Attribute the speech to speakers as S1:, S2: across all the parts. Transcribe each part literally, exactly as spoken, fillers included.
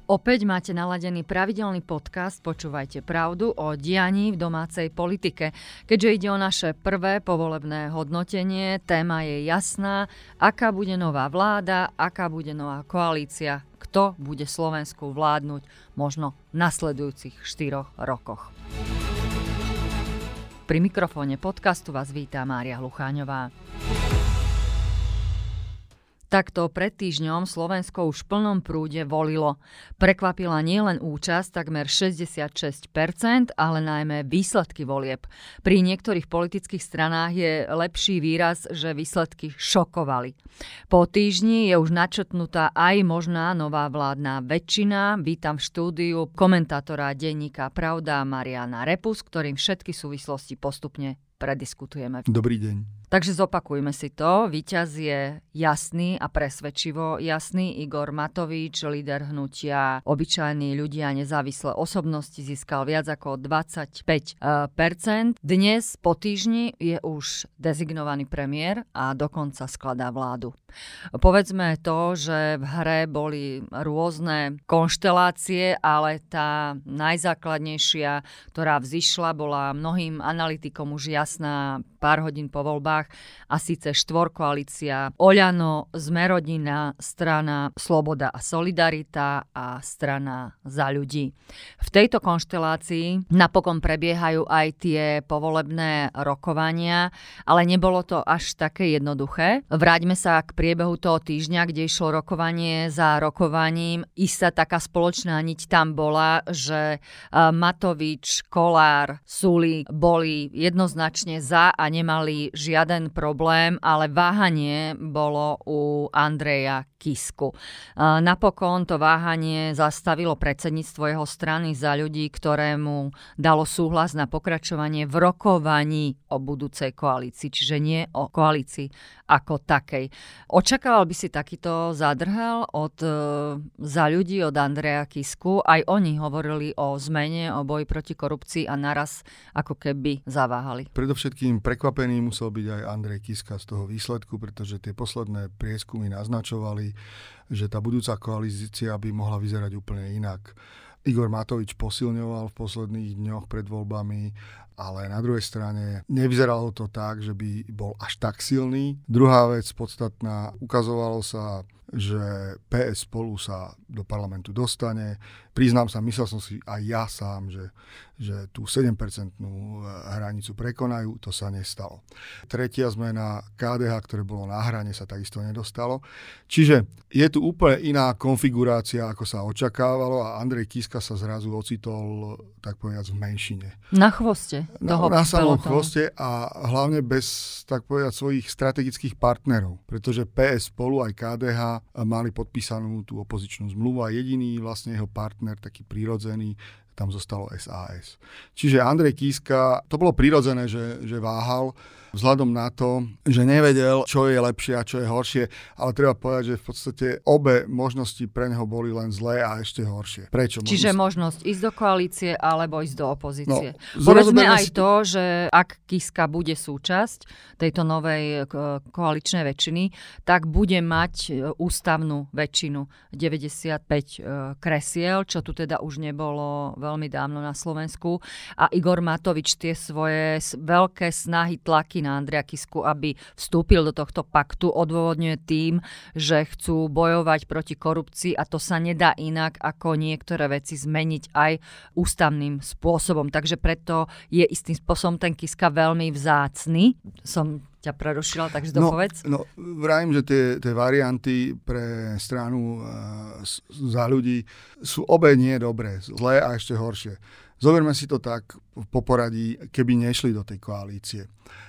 S1: Opäť máte naladený pravidelný podcast Počúvajte pravdu o dianí v domácej politike. Keďže ide o naše prvé povolebné hodnotenie, téma je jasná, aká bude nová vláda, aká bude nová koalícia, kto bude Slovensku vládnuť možno v nasledujúcich štyroch rokoch. Pri mikrofóne podcastu vás víta Mária Hlucháňová. Takto pred týždňom Slovensko už v plnom prúde volilo. Prekvapila nielen účasť, takmer šesťdesiatšesť percent, ale najmä výsledky volieb. Pri niektorých politických stranách je lepší výraz, že výsledky šokovali. Po týždni je už načrtnutá aj možná nová vládna väčšina. Vítam v štúdiu komentátora denníka Pravda Mariana Repu, s ktorým všetky súvislosti postupne prediskutujeme.
S2: Dobrý deň.
S1: Takže zopakujme si to. Víťaz je jasný a presvedčivo jasný. Igor Matovič, líder hnutia Obyčajní ľudia, nezávislé osobnosti, získal viac ako dvadsaťpäť percent. Dnes po týždni je už dezignovaný premiér a dokonca skladá vládu. Povedzme to, že v hre boli rôzne konštelácie, ale tá najzákladnejšia, ktorá vzišla, bola mnohým analytikom už jasná pár hodín po voľbách, a síce štvorkoalícia Oľano, Smer-rodina, strana Sloboda a Solidarita a strana Za ľudí. V tejto konštelácii napokon prebiehajú aj tie povolebné rokovania, ale nebolo to až také jednoduché. Vráťme sa k priebehu toho týždňa, kde išlo rokovanie za rokovaním. Istá taká spoločná niť tam bola, že Matovič, Kollár, Sulík boli jednoznačne za a nemali žiaden problém, ale váhanie bolo u Andreja Kisku. Napokon to váhanie zastavilo predsedníctvo jeho strany Za ľudí, ktorému dalo súhlas na pokračovanie v rokovaní o budúcej koalícii, čiže nie o koalícii ako takej. Očakával by si takýto zádrhel od e, Za ľudí, od Andreja Kisku? Aj oni hovorili o zmene, o boji proti korupcii a naraz ako keby zaváhali.
S2: Predovšetkým prekvapený musel byť aj Andrej Kiska z toho výsledku, pretože tie posledné prieskumy naznačovali, že tá budúca koalícia by mohla vyzerať úplne inak. Igor Matovič posilňoval v posledných dňoch pred voľbami, ale na druhej strane nevyzeralo to tak, že by bol až tak silný. Druhá vec podstatná, ukazovalo sa, že pé es Spolu sa do parlamentu dostane. Priznám sa, myslel som si aj ja sám, že, že tú sedem percentnú hranicu prekonajú, to sa nestalo. Tretia zmena, ká dé há, ktoré bolo na hrane, sa takisto nedostalo. Čiže je tu úplne iná konfigurácia, ako sa očakávalo, a Andrej Kiska sa zrazu ocitol, tak povedať, v menšine.
S1: Na chvoste toho
S2: Na, na samom
S1: pelotonu.
S2: chvoste a hlavne bez, tak povedať, svojich strategických partnerov, pretože pé es Spolu aj ká dé há mali podpísanú tú opozičnú zmluvu a jediný vlastne jeho partner, taký prirodzený, tam zostalo es a es. Čiže Andrej Kiska, to bolo prirodzené, že, že váhal, vzhľadom na to, že nevedel, čo je lepšie a čo je horšie, ale treba povedať, že v podstate obe možnosti pre neho boli len zlé a ešte horšie. Prečo?
S1: Čiže možnosť ísť do koalície alebo ísť do opozície.
S2: No,
S1: povedzme aj
S2: si...
S1: to, že ak Kiska bude súčasť tejto novej koaličnej väčšiny, tak bude mať ústavnú väčšinu deväťdesiatpäť kresiel, čo tu teda už nebolo veľmi dávno na Slovensku. A Igor Matovič tie svoje veľké snahy, tlaky na Andreja Kisku, aby vstúpil do tohto paktu, odôvodňuje tým, že chcú bojovať proti korupcii a to sa nedá inak, ako niektoré veci zmeniť aj ústavným spôsobom. Takže preto je istým spôsobom ten Kiska veľmi vzácny. Som ťa prerušila, takže dopovedz.
S2: No, no vravím, že tie, tie varianty pre stranu uh, Za ľudí sú obe nie dobré, zlé a ešte horšie. Zoberme si to tak po poradí, keby nešli do tej koalície.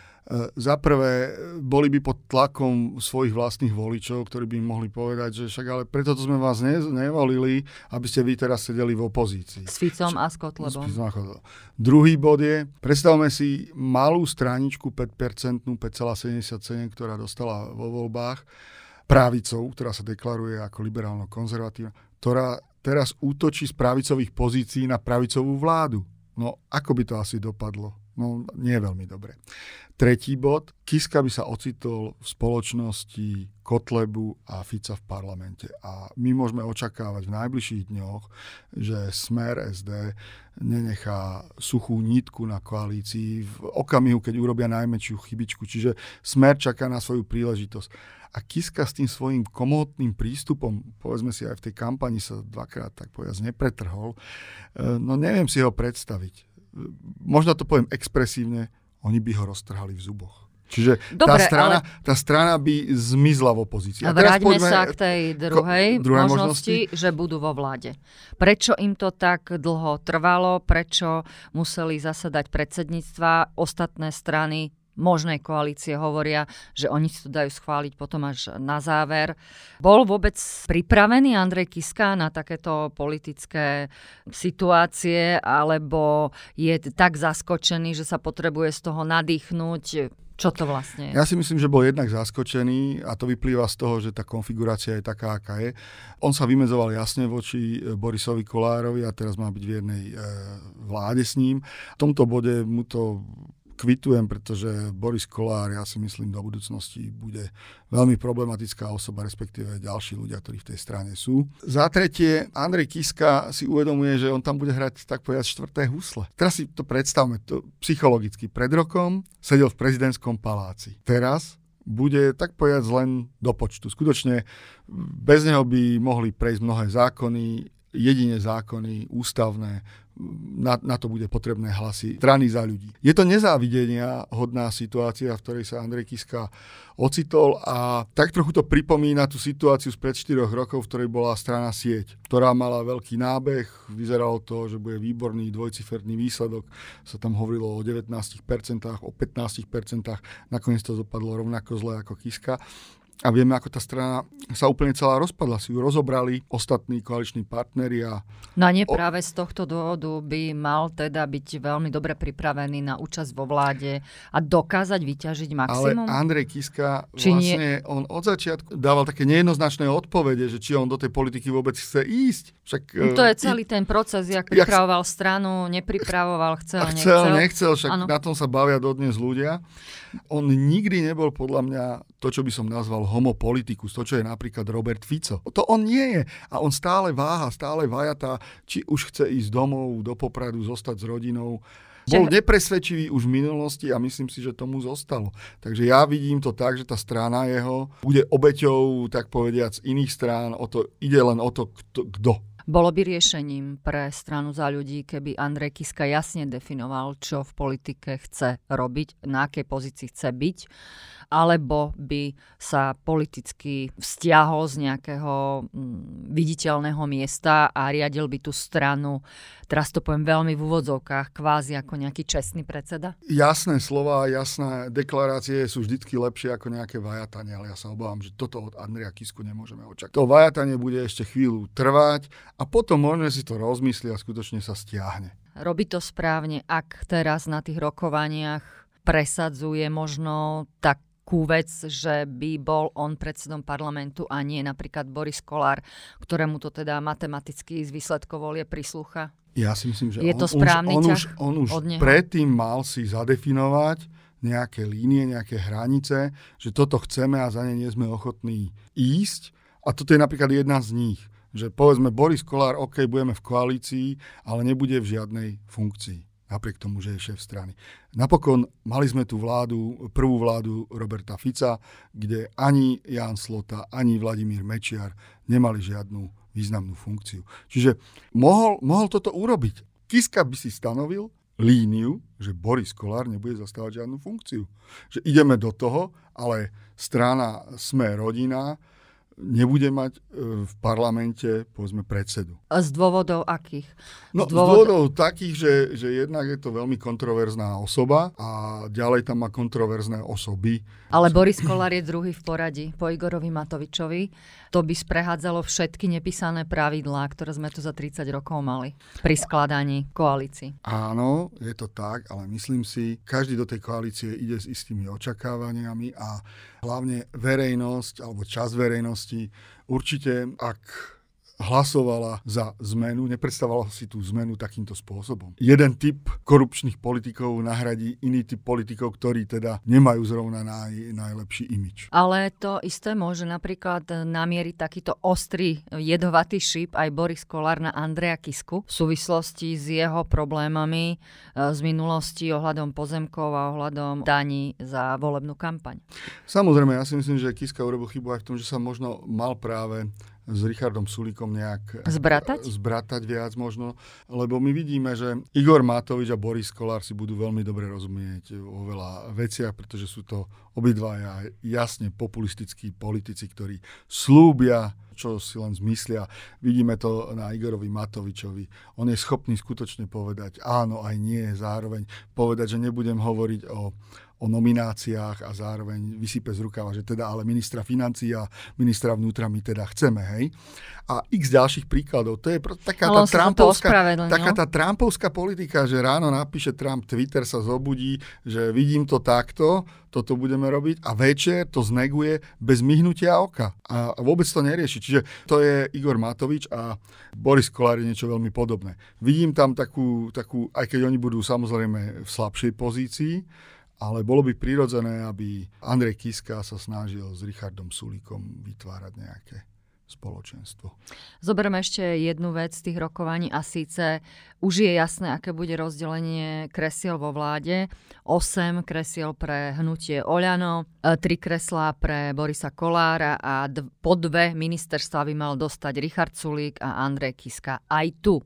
S2: Za prvé, boli by pod tlakom svojich vlastných voličov, ktorí by im mohli povedať, že však ale preto sme vás ne, nevolili, aby ste vy teraz sedeli v opozícii.
S1: S Ficom a s Kotlebom.
S2: Druhý bod je, predstavme si malú straničku päť percent, päť celá sedemdesiatsedem, ktorá dostala vo voľbách, pravicou, ktorá sa deklaruje ako liberálno-konzervatívna, ktorá teraz útočí z pravicových pozícií na pravicovú vládu. No, ako by to asi dopadlo? No, nie je veľmi dobre. Tretí bod. Kiska by sa ocitol v spoločnosti Kotlebu a Fica v parlamente. A my môžeme očakávať v najbližších dňoch, že Smer es dé nenechá suchú nitku na koalícii v okamihu, keď urobia najmenšiu chybičku. Čiže Smer čaká na svoju príležitosť. A Kiska s tým svojím komótnym prístupom, povedzme si aj v tej kampani sa dvakrát tak povedať nepretrhol, no neviem si ho predstaviť. Možno to poviem expresívne, oni by ho roztrhali v zuboch. Čiže
S1: Dobre,
S2: tá, strana,
S1: ale...
S2: tá strana by zmizla v opozícii.
S1: A vráťme sa k tej druhej, ko, druhej možnosti, možnosti, že budú vo vláde. Prečo im to tak dlho trvalo? Prečo museli zasadať predsedníctva? Ostatné strany možnej koalície hovoria, že oni si to dajú schváliť potom až na záver. Bol vôbec pripravený Andrej Kiska na takéto politické situácie, alebo je tak zaskočený, že sa potrebuje z toho nadýchnúť? Čo to vlastne je? Ja
S2: si myslím, že bol jednak zaskočený a to vyplýva z toho, že tá konfigurácia je taká, aká je. On sa vymedzoval jasne voči Borisovi Kollárovi a teraz má byť v jednej e, vláde s ním. V tomto bode mu to kvitujem, pretože Boris Kollár, ja si myslím, do budúcnosti bude veľmi problematická osoba, respektíve ďalší ľudia, ktorí v tej strane sú. Za tretie, Andrej Kiska si uvedomuje, že on tam bude hrať, tak povedať, štvrté husle. Teraz si to predstavme to psychologicky. Pred rokom sedel v prezidentskom paláci. Teraz bude, tak povedať, len do počtu. Skutočne bez neho by mohli prejsť mnohé zákony, jedine zákony, ústavné, na, na to bude potrebné hlasy strany Za ľudí. Je to nezávidenia hodná situácia, v ktorej sa Andrej Kiska ocitol a tak trochu to pripomína tú situáciu spred štyroch rokov, v ktorej bola strana Sieť, ktorá mala veľký nábeh, vyzeralo to, že bude výborný dvojciferný výsledok, sa tam hovorilo o devätnásť percent, o pätnásť percent, nakoniec to dopadlo rovnako zle ako Kiska. A vieme, ako tá strana sa úplne celá rozpadla. Si ju rozobrali ostatní koaliční partneri. A
S1: no a nie práve z tohto dôvodu by mal teda byť veľmi dobre pripravený na účasť vo vláde a dokázať vyťažiť maximum?
S2: Ale Andrej Kiska či vlastne, nie... on od začiatku dával také nejednoznačné odpovede, že či on do tej politiky vôbec chce ísť. Však,
S1: no to je celý i... ten proces, jak pripravoval jak... stranu, nepripravoval, chcel, nechcel.
S2: Chcel, nechcel, však ano. Na tom sa bavia dodnes ľudia. On nikdy nebol podľa mňa to, čo by som nazval homopolitikus, to, čo je napríklad Robert Fico. To on nie je. A on stále váha, stále vajatá, či už chce ísť domov, do Popradu, zostať s rodinou. Bol nepresvedčivý už v minulosti a myslím si, že tomu zostalo. Takže ja vidím to tak, že tá strana jeho bude obeťou, tak povediac, iných strán. O to, ide len o to, kto.
S1: Bolo by riešením pre stranu Za ľudí, keby Andrej Kiska jasne definoval, čo v politike chce robiť, na akej pozícii chce byť, alebo by sa politicky vzťahol z nejakého mm, viditeľného miesta a riadil by tú stranu, teraz to poviem veľmi v úvodzovkách, kvázi ako nejaký čestný predseda?
S2: Jasné slova, jasné deklarácie sú vždycky lepšie ako nejaké vajatanie, ale ja sa obávam, že toto od Andreja Kisku nemôžeme očakávať. To vajatanie bude ešte chvíľu trvať a potom možno si to rozmyslí a skutočne sa stiahne.
S1: Robí to správne, ak teraz na tých rokovaniach presadzuje možno tak vec, že by bol on predsedom parlamentu a nie napríklad Boris Kollár, ktorému to teda matematicky z výsledkov volie prislúcha?
S2: Ja si myslím, že
S1: je
S2: on,
S1: to správny
S2: on,
S1: ťah
S2: on už, on
S1: od
S2: už predtým mal si zadefinovať nejaké línie, nejaké hranice, že toto chceme a za ne nie sme ochotní ísť. A toto je napríklad jedna z nich. Že povedzme Boris Kollár, OK, budeme v koalícii, ale nebude v žiadnej funkcii. Napriek tomu, že je šéf strany. Napokon mali sme tú vládu, prvú vládu Roberta Fica, kde ani Ján Slota, ani Vladimír Mečiar nemali žiadnu významnú funkciu. Čiže mohol, mohol toto urobiť. Kiska by si stanovil líniu, že Boris Kollár nebude zastávať žiadnu funkciu. Že ideme do toho, ale strana Sme rodina nebude mať v parlamente, povedzme, predsedu.
S1: A z dôvodov akých?
S2: No, z, dôvod... z dôvodov takých, že, že jednak je to veľmi kontroverzná osoba a ďalej tam má kontroverzné osoby.
S1: Ale Boris Kollár je druhý v poradí po Igorovi Matovičovi. To by sprehádzalo všetky nepísané pravidlá, ktoré sme tu za tridsať rokov mali pri skladaní koalícií.
S2: Áno, je to tak, ale myslím si, každý do tej koalície ide s istými očakávaniami a hlavne verejnosť alebo časť verejnosti určite, ak hlasovala za zmenu, nepredstavovala si tú zmenu takýmto spôsobom. Jeden typ korupčných politikov nahradí iný typ politikov, ktorí teda nemajú zrovna naj, najlepší imič.
S1: Ale to isté môže napríklad namieriť takýto ostrý, jedovatý šíp aj Boris Kollár na Andreja Kisku v súvislosti s jeho problémami z minulosti ohľadom pozemkov a ohľadom daní za volebnú kampaň.
S2: Samozrejme, ja si myslím, že Kiska urobil chybu aj v tom, že sa možno mal práve s Richardom Sulíkom nejak
S1: zbratať?
S2: zbratať viac možno, lebo my vidíme, že Igor Matovič a Boris Kollár si budú veľmi dobre rozumieť o veľa veciach, pretože sú to obidvaja jasne populistickí politici, ktorí slúbia, čo si len zmyslia. Vidíme to na Igorovi Matovičovi. On je schopný skutočne povedať áno aj nie, zároveň povedať, že nebudem hovoriť o o nomináciách a zároveň vysype z rukava, že teda ale ministra financií a ministra vnútra my teda chceme, hej. A x ďalších príkladov. To je taká tá, Trumpovská, taká tá Trumpovská politika, že ráno napíše Trump, Twitter sa zobudí, že vidím to takto, toto budeme robiť a večer to zneguje bez myhnutia oka. A vôbec to nerieši. Čiže to je Igor Matovič a Boris Kollár je niečo veľmi podobné. Vidím tam takú, takú, aj keď oni budú samozrejme v slabšej pozícii, ale bolo by prirodzené, aby Andrej Kiska sa snažil s Richardom Sulíkom vytvárať nejaké spoločenstvo.
S1: Zoberme ešte jednu vec z tých rokovaní a síce už je jasné, aké bude rozdelenie kresiel vo vláde. osem kresiel pre hnutie Oľano, tri kreslá pre Borisa Kollára a d- po dve ministerstva by mal dostať Richard Sulík a Andrej Kiska. Aj tu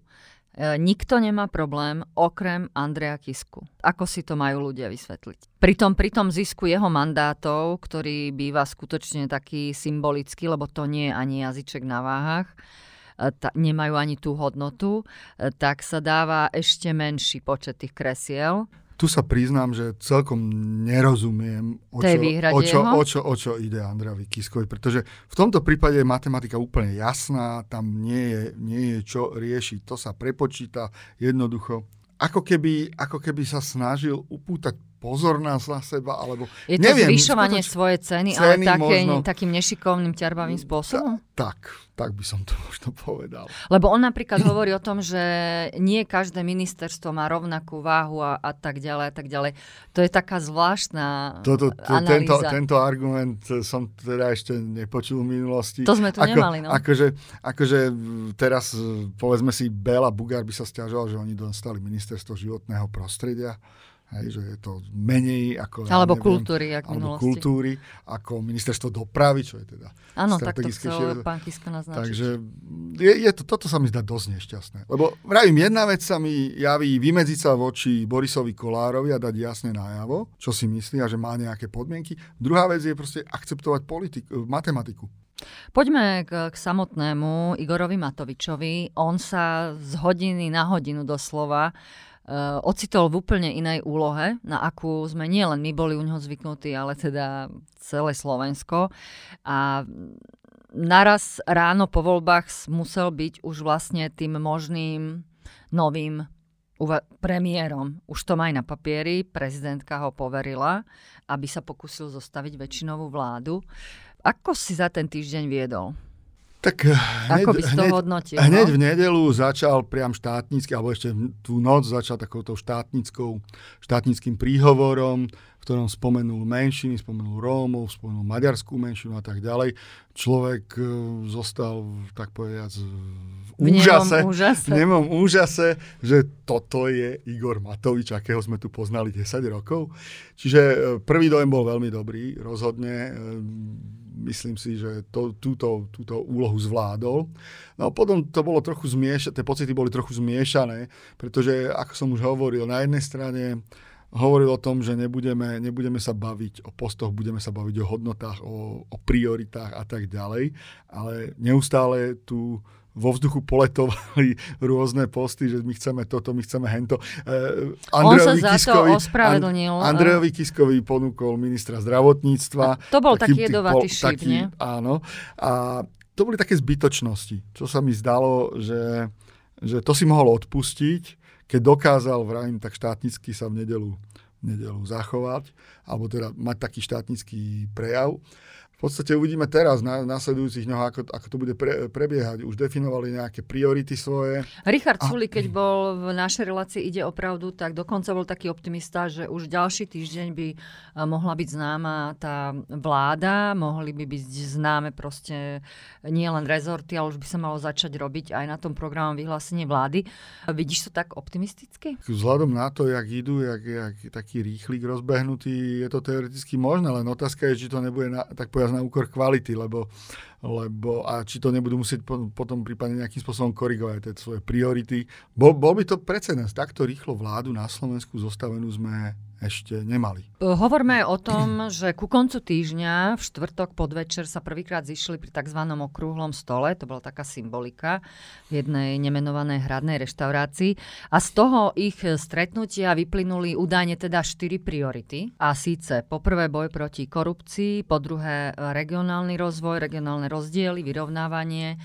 S1: nikto nemá problém, okrem Andreja Kisku. Ako si to majú ľudia vysvetliť? Pritom, pri tom zisku jeho mandátov, ktorý býva skutočne taký symbolický, lebo to nie je ani jazyček na váhach, ta, nemajú ani tú hodnotu, tak sa dáva ešte menší počet tých kresiel.
S2: Tu sa priznám, že celkom nerozumiem, o čo, o čo, o čo, o čo ide Andrejovi Kiskovi, pretože v tomto prípade je matematika úplne jasná, tam nie je, nie je čo riešiť, to sa prepočíta jednoducho. Ako keby, ako keby sa snažil upútať pozornosť na seba, alebo
S1: je to
S2: neviem,
S1: zvyšovanie
S2: skutoč...
S1: svojej ceny,
S2: ceny
S1: ale také,
S2: možno...
S1: takým nešikovným, ťarbavým spôsobom?
S2: Ta, tak, tak by som to možno povedal.
S1: Lebo on napríklad hovorí o tom, že nie každé ministerstvo má rovnakú váhu a, a tak ďalej a tak ďalej. To je taká zvláštna Toto, to,
S2: tento, tento argument som teda ešte nepočul v minulosti.
S1: To sme tu
S2: Ako,
S1: nemali, no.
S2: Akože, akože teraz, povedzme si, Béla Bugár by sa sťažoval, že oni dostali ministerstvo životného prostredia. Hej, že je to menej ako...
S1: Alebo
S2: ja neviem,
S1: kultúry, ako
S2: alebo
S1: minulosti.
S2: kultúry, ako ministerstvo dopravy, čo je teda
S1: áno, tak to
S2: strategické.
S1: chcel pán Kiska naznačiť.
S2: Takže je, je to, toto sa mi zdá dosť nešťastné. Lebo vravím, jedna vec sa mi javí vymedziť sa voči Borisovi Kollárovi a dať jasne najavo, čo si myslí a že má nejaké podmienky. Druhá vec je proste akceptovať politik, matematiku.
S1: Poďme k, k samotnému Igorovi Matovičovi. On sa z hodiny na hodinu doslova Uh, ocitol v úplne inej úlohe, na akú sme nielen my boli u neho zvyknutí, ale teda celé Slovensko. A naraz ráno po voľbách musel byť už vlastne tým možným novým uva- premiérom. Už to má aj na papieri, prezidentka ho poverila, aby sa pokúsil zostaviť väčšinovú vládu. Ako si za ten týždeň viedol?
S2: Tak hneď,
S1: Ako by si to hodnotil?
S2: Hneď
S1: no?
S2: v nedeľu začal priam štátnický, alebo ešte tú noc začal takouto štátnickou, štátnickým príhovorom, v ktorom spomenul menšiny, spomenul Rómov, spomenul maďarskú menšinu a tak ďalej. Človek zostal, tak povedať, v úžase, v
S1: úžase.
S2: v nemom úžase, že toto je Igor Matovič, akého sme tu poznali desať rokov. Čiže prvý dojem bol veľmi dobrý, rozhodne. Myslím si, že to, túto, túto úlohu zvládol. No potom to bolo trochu zmiešané, tie pocity boli trochu zmiešané, pretože, ako som už hovoril, na jednej strane hovoril o tom, že nebudeme, nebudeme sa baviť o postoch, budeme sa baviť o hodnotách, o, o prioritách a tak ďalej, ale neustále tu vo vzduchu poletovali rôzne posty, že my chceme toto, my chceme hento. Uh,
S1: On sa za Kiskovi, to ospravedlnil.
S2: Andrejovi Kiskovi ponúkol ministra zdravotníctva.
S1: A to bol taký jedovatý šíp, nie?
S2: Áno. A to boli také zbytočnosti, čo sa mi zdalo, že, že to si mohol odpustiť, keď dokázal, vravím, tak štátnicky sa v nedelu, v nedelu zachovať, alebo teda mať taký štátnický prejav. podstate uvidíme teraz na nasledujúcich dňoch, ako, ako to bude pre, prebiehať. Už definovali nejaké priority svoje.
S1: Richard
S2: a...
S1: Sulík, keď bol v našej relácii Ide o pravdu, tak dokonca bol taký optimista, že už ďalší týždeň by mohla byť známa tá vláda, mohli by byť známe proste nie len rezorty, ale už by sa malo začať robiť aj na tom programu vyhlásenie vlády. Vidíš to tak optimisticky?
S2: Vzhľadom na to, jak idú, jak, jak taký rýchlik rozbehnutý, je to teoreticky možné, len otázka je, či to nebude na, tak povedať na úkor kvality, lebo, lebo a či to nebudú musieť po, potom prípadne nejakým spôsobom korigovať tie svoje priority. Bol, bol by to precedens. Takto rýchlo vládu na Slovensku zostavenú sme ešte nemali.
S1: Hovoríme o tom, že ku koncu týždňa v štvrtok podvečer sa prvýkrát zišli pri tzv. Okrúhlom stole. To bola taká symbolika v jednej nemenovanej hradnej reštaurácii. A z toho ich stretnutia vyplynuli údajne teda štyri priority. A síce poprvé boj proti korupcii, po druhé regionálny rozvoj, regionálne rozdiely, vyrovnávanie,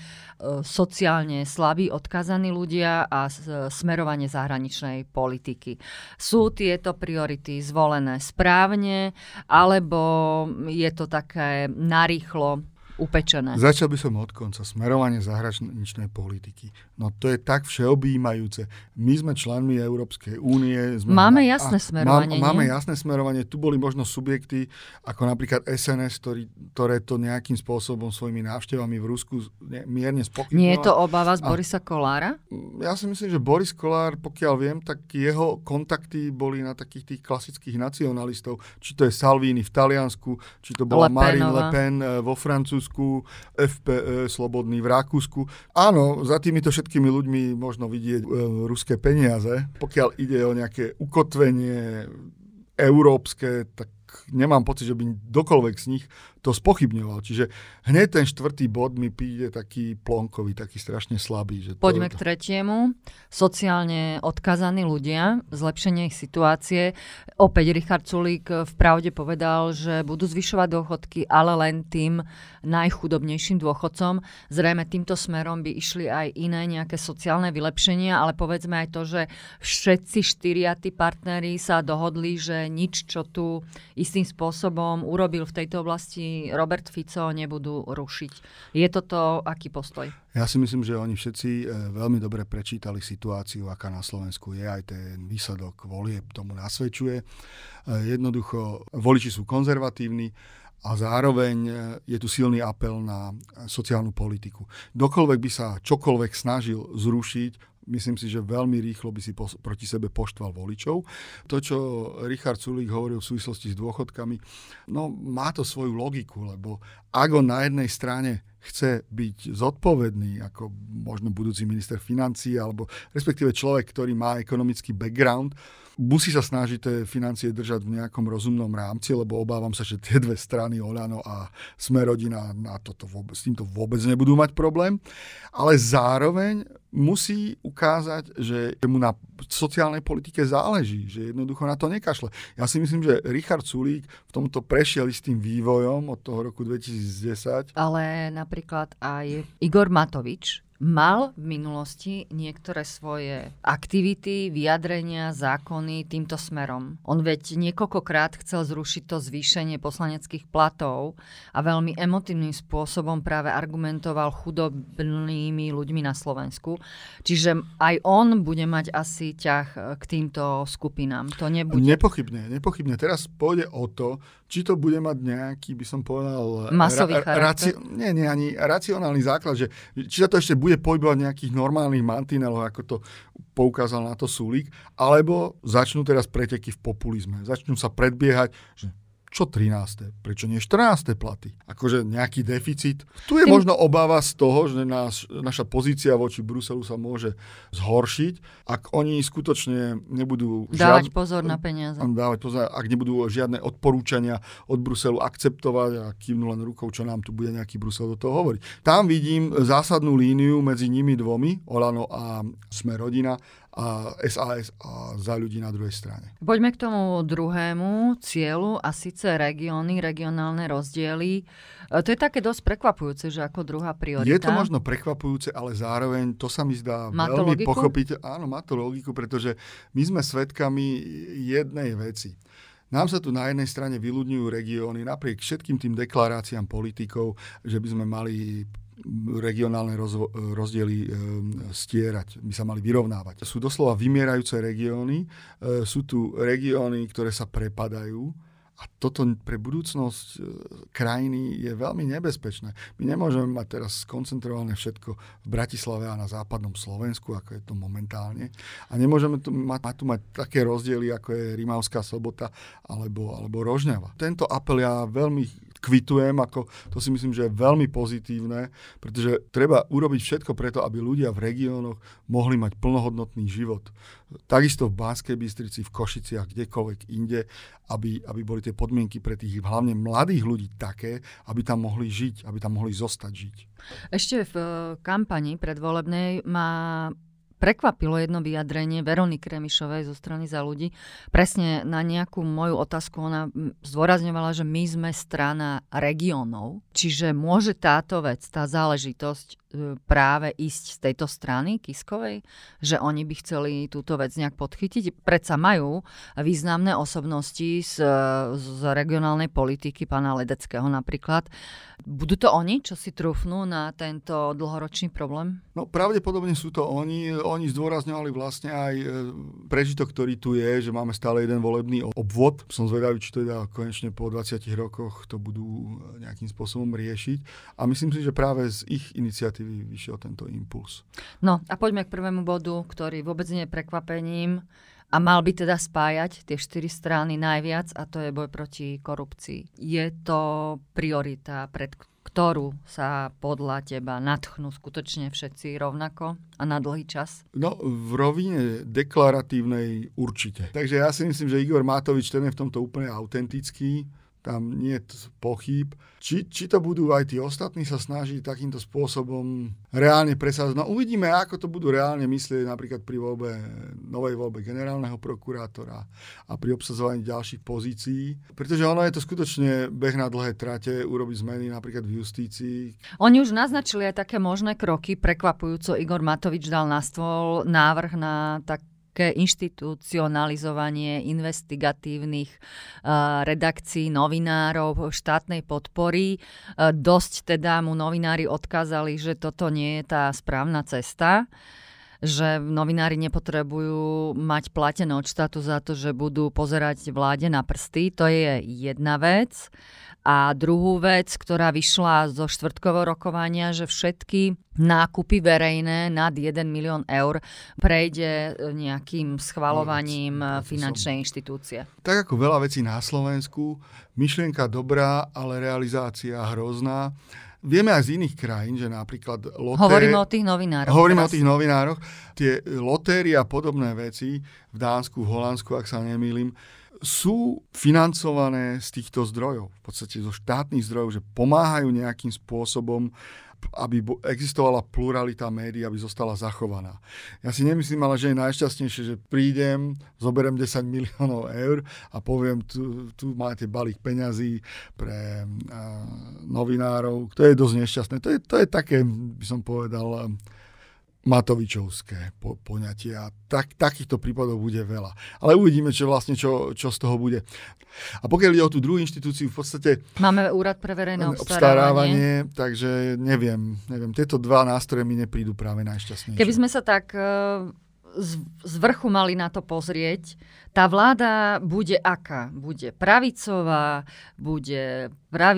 S1: sociálne slabí, odkazaní ľudia a smerovanie zahraničnej politiky. Sú tieto priority zvolené správne, alebo je to také narýchlo upečené?
S2: Začal by som od konca. Smerovanie zahraničnej politiky. No to je tak všeobjímajúce. My sme členmi Európskej únie. Sme
S1: máme
S2: na,
S1: jasné smerovanie.
S2: Má, máme jasné smerovanie. Tu boli možno subjekty, ako napríklad es en es, ktorý, ktoré to nejakým spôsobom svojimi návštevami v Rusku ne, mierne spochybňoval.
S1: Nie je to obava z Borisa Kollára?
S2: Ja si myslím, že Boris Kollár, pokiaľ viem, tak jeho kontakty boli na takých tých klasických nacionalistov. Či to je Salvini v Taliansku, či to bola Marine Le Pen vo Francúzsku, ef pé é, Slobodný v Rakúsku. Áno, za týmito všetkými ľuďmi možno vidieť e, ruské peniaze. Pokiaľ ide o nejaké ukotvenie európske, tak nemám pocit, že by kdokoľvek z nich to spochybňoval. Čiže hneď ten štvrtý bod mi príde taký plonkový, taký strašne slabý. Že to,
S1: Poďme k tretiemu. Sociálne odkazaní ľudia, zlepšenie ich situácie. Opäť Richard Sulík v Pravde povedal, že budú zvyšovať dôchodky, ale len tým najchudobnejším dôchodcom. Zrejme týmto smerom by išli aj iné nejaké sociálne vylepšenia, ale povedzme aj to, že všetci štyria tí partneri sa dohodli, že nič, čo tu istým spôsobom urobil v tejto oblasti Robert Fico, nebudú rušiť. Je toto aký postoj?
S2: Ja si myslím, že oni všetci veľmi dobre prečítali situáciu, aká na Slovensku je. Aj ten výsledok volieb tomu nasvedčuje. Jednoducho, voliči sú konzervatívni a zároveň je tu silný apel na sociálnu politiku. Dokoľvek by sa čokoľvek snažil zrušiť, myslím si, že veľmi rýchlo by si po, proti sebe poštval voličov. To, čo Richard Sulík hovoril v súvislosti s dôchodkami, no má to svoju logiku, lebo ak on na jednej strane chce byť zodpovedný, ako možno budúci minister financií, alebo respektíve človek, ktorý má ekonomický background, musí sa snažiť tie financie držať v nejakom rozumnom rámci, lebo obávam sa, že tie dve strany, Oľano a Smer-rodina, na toto vôbec, s týmto vôbec nebudú mať problém. Ale zároveň musí ukázať, že mu na sociálnej politike záleží, že jednoducho na to nekašle. Ja si myslím, že Richard Sulík v tomto prešiel istým vývojom od toho roku dvetisícdesať.
S1: Ale napríklad aj Igor Matovič mal v minulosti niektoré svoje aktivity, vyjadrenia, zákony týmto smerom. On veď niekoľkokrát chcel zrušiť to zvýšenie poslaneckých platov a veľmi emotívnym spôsobom práve argumentoval chudobnými ľuďmi na Slovensku. Čiže aj on bude mať asi ťah k týmto skupinám. To nebude...
S2: Nepochybne, nepochybne. Teraz pôjde o to, či to bude mať nejaký, by som povedal...
S1: Masový
S2: ra- raci- Nie, nie, ani racionálny základ, že či sa to ešte bude pohybovať v nejakých normálnych mantineloch, ako to poukázal na to Sulík, alebo začnú teraz preteky v populizme. Začnú sa predbiehať, že čo trináste? Prečo nie štrnáste platy? Akože nejaký deficit. Tu je možno obava z toho, že náš, naša pozícia voči Bruselu sa môže zhoršiť, ak oni skutočne nebudú...
S1: Dávať žiad... pozor na peniaze.
S2: Dávať pozor, ak nebudú žiadne odporúčania od Bruselu akceptovať a kývnu len rukou, čo nám tu bude nejaký Brusel do toho hovoriť. Tam vidím zásadnú líniu medzi nimi dvomi, Oľano a Smer-rodina, a es a es a Za ľudí na druhej strane.
S1: Poďme k tomu druhému cieľu a síce regióny, regionálne rozdiely. To je také dosť prekvapujúce, že ako druhá priorita.
S2: Je to možno prekvapujúce, ale zároveň to sa mi zdá má veľmi pochopiť. Áno, má to logiku, pretože my sme svedkami jednej veci. Nám sa tu na jednej strane vyľudňujú regióny napriek všetkým tým deklaráciám politikov, že by sme mali regionálne rozvo- rozdiely e, stierať, by sa mali vyrovnávať. Sú doslova vymierajúce regióny, e, sú tu regióny, ktoré sa prepadajú a toto pre budúcnosť e, krajiny je veľmi nebezpečné. My nemôžeme mať teraz skoncentrované všetko v Bratislave a na západnom Slovensku, ako je to momentálne. A nemôžeme tu mať, mať, tu mať také rozdiely, ako je Rimavská Sobota alebo, alebo Rožňava. Tento apel ja veľmi kvitujem, ako to si myslím, že je veľmi pozitívne, pretože treba urobiť všetko preto, aby ľudia v regiónoch mohli mať plnohodnotný život. Takisto v Banskej Bystrici, v Košiciach, kdekoľvek inde, aby, aby boli tie podmienky pre tých hlavne mladých ľudí také, aby tam mohli žiť, aby tam mohli zostať žiť. Ešte
S1: v kampani predvolebnej má prekvapilo jedno vyjadrenie Veroniky Remišovej zo strany Za ľudí. Presne na nejakú moju otázku ona zdôrazňovala, že my sme strana regiónov. Čiže môže táto vec, tá záležitosť práve ísť z tejto strany Kiskovej? Že oni by chceli túto vec nejak podchytiť? Predsa majú významné osobnosti z, z regionálnej politiky, pána Ledeckého napríklad. Budú to oni, čo si trúfnú na tento dlhoročný problém?
S2: No pravdepodobne sú to oni. Oni zdôrazňovali vlastne aj prežitok, ktorý tu je, že máme stále jeden volebný obvod. Som zvedavý, či to teda konečne po dvadsiatich rokoch to budú nejakým spôsobom riešiť. A myslím si, že práve z ich iniciatívy vyšiel tento impuls.
S1: No a poďme k prvému bodu, ktorý vôbec nie je prekvapením a mal by teda spájať tie štyri strany najviac, a to je boj proti korupcii. Je to priorita, pred ktorú sa podľa teba nadchnú skutočne všetci rovnako a na dlhý čas?
S2: No, v rovine deklaratívnej určite. Takže ja si myslím, že Igor Matovič, ten je v tomto úplne autentický. Tam nie je pochyb. Či, či to budú aj tí ostatní sa snažiť takýmto spôsobom reálne presadzovať. No uvidíme, ako to budú reálne myslieť napríklad pri voľbe, novej voľbe generálneho prokurátora a pri obsadzovaní ďalších pozícií. Pretože ono je to skutočne beh na dlhé trate, urobiť zmeny napríklad v justícii.
S1: Oni už naznačili aj také možné kroky. Prekvapujúco Igor Matovič dal na stôl návrh na tak inštitucionalizovanie investigatívnych uh, redakcií novinárov, štátnej podpory. Uh, dosť teda mu novinári odkázali, že toto nie je tá správna cesta, že novinári nepotrebujú mať platené od štátu za to, že budú pozerať vláde na prsty. To je jedna vec. A druhú vec, ktorá vyšla zo štvrtkového rokovania, že všetky nákupy verejné nad jeden milión eur prejde nejakým schvaľovaním finančnej inštitúcie.
S2: Tak ako veľa vecí na Slovensku, myšlienka dobrá, ale realizácia hrozná. Vieme aj z iných krajín, že napríklad lotérie...
S1: Hovoríme o tých novinároch.
S2: Hovoríme
S1: teraz.
S2: o tých novinároch. Tie lotérie a podobné veci v Dánsku, v Holandsku, ak sa nemýlim, sú financované z týchto zdrojov, v podstate zo štátnych zdrojov, že pomáhajú nejakým spôsobom, aby existovala pluralita médií, aby zostala zachovaná. Ja si nemyslím, ale že je najšťastnejšie, že prídem, zoberiem desať miliónov eur a poviem, tu, tu máte balík peňazí pre uh, novinárov. To je dosť nešťastné. To je, to je také, by som povedal, Matovičovské po, poňatie a tak, takýchto prípadov bude veľa. Ale uvidíme, čo vlastne čo, čo z toho bude. A pokiaľ ide o tú druhú inštitúciu, v podstate...
S1: Máme úrad pre verejné obstarávanie.
S2: obstarávanie takže neviem, neviem. Tieto dva nástroje mi neprídu práve najšťastnejšie.
S1: Keby sme sa tak z, z vrchu mali na to pozrieť, tá vláda bude aká? Bude pravicová, bude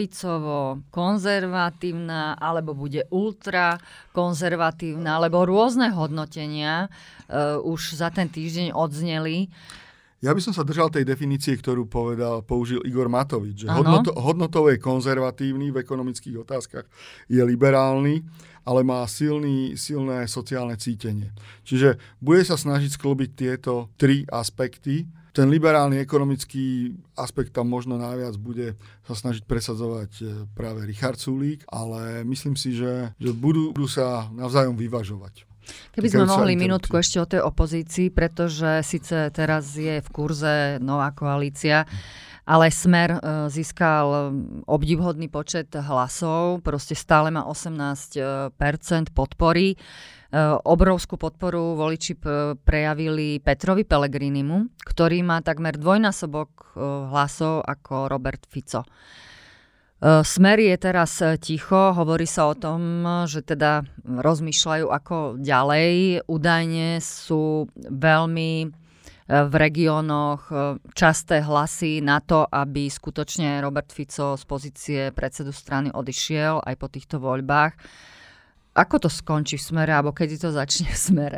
S1: pravicovo-konzervatívna, alebo bude ultrakonzervatívna, alebo rôzne hodnotenia uh, už za ten týždeň odzneli.
S2: Ja by som sa držal tej definície, ktorú povedal, použil Igor Matovič, že hodnoto, hodnotovo je konzervatívny, v ekonomických otázkach je liberálny, ale má silný, silné sociálne cítenie. Čiže bude sa snažiť sklobiť tieto tri aspekty. Ten liberálny ekonomický aspekt tam možno najviac bude sa snažiť presadzovať práve Richard Sulík, ale myslím si, že, že budú, budú sa navzájom vyvažovať.
S1: Keby sme mohli minútku ešte o tej opozícii, pretože síce teraz je v kurze nová koalícia, Ale Smer získal obdivhodný počet hlasov, proste stále má osemnásť percent podpory. Obrovskú podporu voliči prejavili Petrovi Pellegrinimu, ktorý má takmer dvojnásobok hlasov ako Robert Fico. Smer je teraz ticho, hovorí sa o tom, že teda rozmýšľajú ako ďalej. Údajne sú veľmi v regiónoch časté hlasy na to, aby skutočne Robert Fico z pozície predsedu strany odišiel aj po týchto voľbách. Ako to skončí v Smere, alebo kedy to začne v Smere?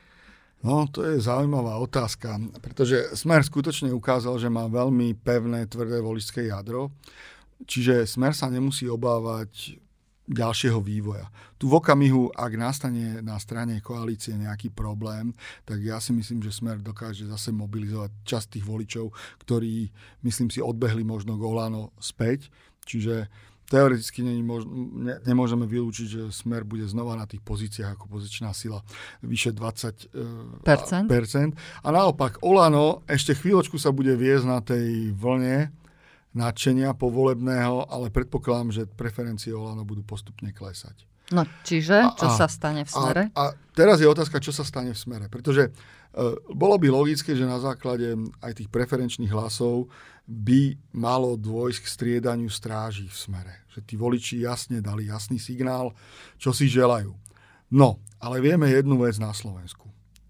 S2: No, to je zaujímavá otázka, pretože Smer skutočne ukázal, že má veľmi pevné, tvrdé voličské jadro, čiže Smer sa nemusí obávať ďalšieho vývoja. Tu v okamihu, ak nastane na strane koalície nejaký problém, tak ja si myslím, že Smer dokáže zase mobilizovať časť tých voličov, ktorí, myslím si, odbehli možno k Olano späť, čiže teoreticky ne, ne, nemôžeme vylúčiť, že Smer bude znova na tých pozíciách ako pozičná sila vyše dvadsať percent. A naopak Olano ešte chvíľočku sa bude viesť na tej vlne nadšenia povolebného, ale predpokladám, že preferencie Olano budú postupne klesať.
S1: No čiže, čo a, sa stane v Smere?
S2: A, a teraz je otázka, čo sa stane v Smere. Pretože e, bolo by logické, že na základe aj tých preferenčných hlasov by malo dôjsť k striedaniu stráží v Smere. Že tí voliči jasne dali jasný signál, čo si želajú. No, ale vieme jednu vec na Slovensku.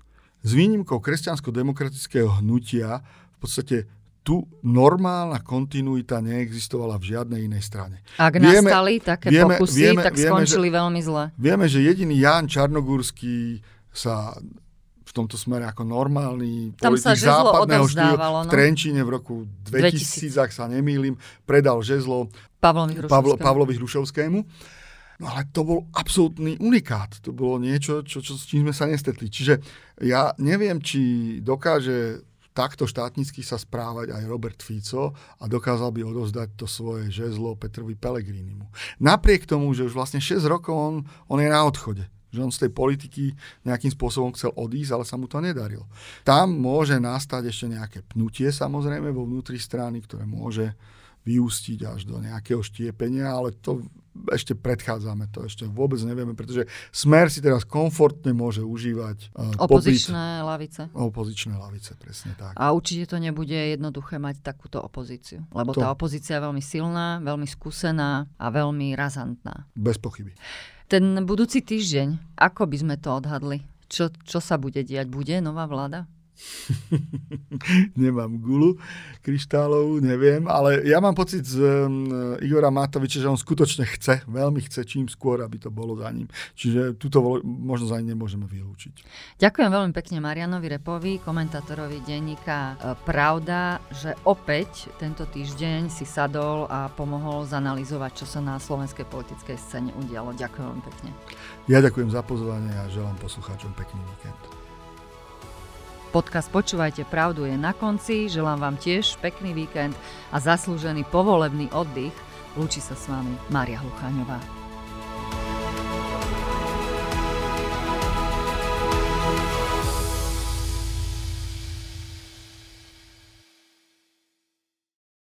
S2: S výnimkou kresťansko-demokratického hnutia v podstate tu normálna kontinuita neexistovala v žiadnej inej strane.
S1: Ak vieme, nastali také vieme, pokusy, vieme, tak vieme, skončili že, veľmi zle. Vieme,
S2: že jediný Ján Čarnogurský sa v tomto smere ako normálny politik západného štýlu v Trenčíne v roku dvetisíc, ak sa nemýlim, predal žezlo
S1: Pavlovi Hrušovskému.
S2: Pavlo, Pavlovi Hrušovskému. No ale to bol absolútny unikát. To bolo niečo, čo, čo, s čím sme sa nestretli. Čiže ja neviem, či dokáže takto štátnicky sa správať aj Robert Fico a dokázal by odovzdať to svoje žezlo Petrovi Pellegrinimu. Napriek tomu, že už vlastne šesť rokov on, on je na odchode. Že on z tej politiky nejakým spôsobom chcel odísť, ale sa mu to nedarilo. Tam môže nastať ešte nejaké pnutie samozrejme vo vnútri strany, ktoré môže vyústiť až do nejakého štiepenia, ale to ešte predchádzame, to ešte vôbec nevieme, pretože Smer si teraz komfortne môže užívať uh,
S1: opozičné popyt, lavice.
S2: Opozičné lavice, presne tak.
S1: A určite to nebude jednoduché mať takúto opozíciu, lebo to. Tá opozícia je veľmi silná, veľmi skúsená a veľmi razantná.
S2: Bez pochyby.
S1: Ten budúci týždeň, ako by sme to odhadli? Čo, čo sa bude diať? Bude nová vláda?
S2: Nemám gulu kryštálovú, neviem, ale ja mám pocit z um, Igora Matoviča, že on skutočne chce, veľmi chce čím skôr, aby to bolo za ním. Čiže túto vo- možnosť ani nemôžeme vylúčiť.
S1: Ďakujem veľmi pekne Marianovi Repovi, komentátorovi denníka Pravda, že opäť tento týždeň si sadol a pomohol zanalyzovať, čo sa na slovenskej politickej scéne udialo. Ďakujem veľmi pekne.
S2: Ja ďakujem za pozvanie a želám poslucháčom pekný víkend.
S1: Podcast Počúvajte pravdu je na konci, želám vám tiež pekný víkend a zaslúžený povolebný oddych. Lúči sa s vami Mária Hlucháňová.